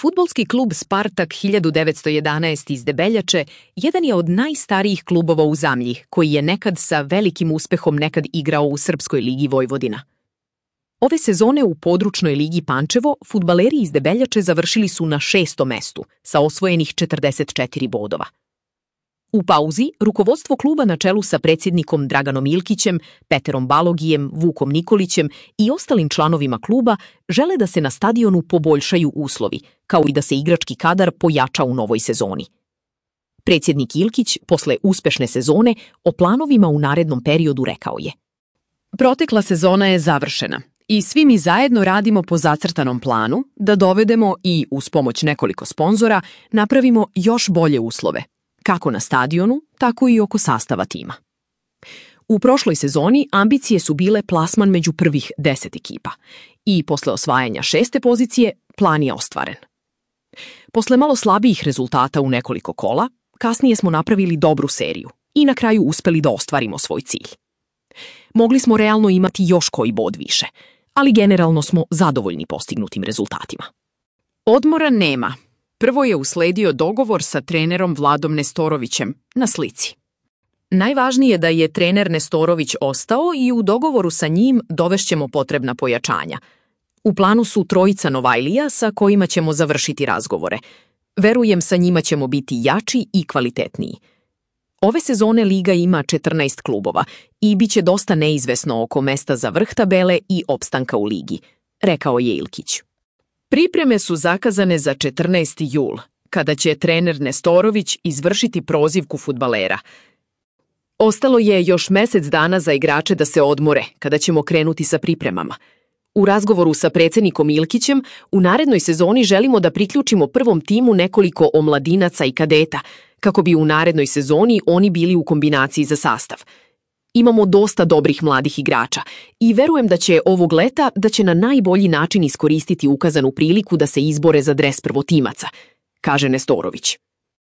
Fudbalski klub Spartak 1911 iz Debeljače jedan je od najstarijih klubova u Zamlji, koji je nekad sa velikim uspehom igrao u Srpskoj ligi Vojvodina. Ove sezone u područnoj ligi Pančevo fudbaleri iz Debeljače završili su na 6. mestu sa osvojenih 44 bodova. U pauzi, rukovodstvo kluba na čelu sa predsjednikom Draganom Ilkićem, Peterom Balogijem, Vukom Nikolićem i ostalim članovima kluba žele da se na stadionu poboljšaju uslovi, kao i da se igrački kadar pojača u novoj sezoni. Predsjednik Ilkić, posle uspešne sezone, o planovima u narednom periodu rekao je: Protekla sezona je završena i svi mi zajedno radimo po zacrtanom planu da dovedemo i, uz pomoć nekoliko sponzora, napravimo još bolje uslove, kako na stadionu, tako i oko sastava tima. U prošloj sezoni ambicije su bile plasman među prvih 10 ekipa i posle osvajanja 6. pozicije plan je ostvaren. Posle malo slabijih rezultata u nekoliko kola, kasnije smo napravili dobru seriju i na kraju uspeli da ostvarimo svoj cilj. Mogli smo realno imati još koji bod više, ali generalno smo zadovoljni postignutim rezultatima. Odmora nema. Prvo je usledio dogovor sa trenerom Vladom Nestorovićem na slici. Najvažnije je da je trener Nestorović ostao i u dogovoru sa njim dovešćemo potrebna pojačanja. U planu su 3 Novajlija sa kojima ćemo završiti razgovore. Verujem, sa njima ćemo biti jači i kvalitetniji. Ove sezone liga ima 14 klubova i bit će dosta neizvesno oko mesta za vrh tabele i opstanka u ligi, rekao je Ilkić. Pripreme su zakazane za 14. jul, kada će trener Nestorović izvršiti prozivku fudbalera. Ostalo je još mesec dana za igrače da se odmore, kada ćemo krenuti sa pripremama. U razgovoru sa predsjednikom Ilkićem, u narednoj sezoni želimo da priključimo prvom timu nekoliko omladinaca i kadeta, kako bi u narednoj sezoni oni bili u kombinaciji za sastav. Imamo dosta dobrih mladih igrača i verujem da će ovog leta na najbolji način iskoristiti ukazanu priliku da se izbore za dres prvotimaca, kaže Nestorović.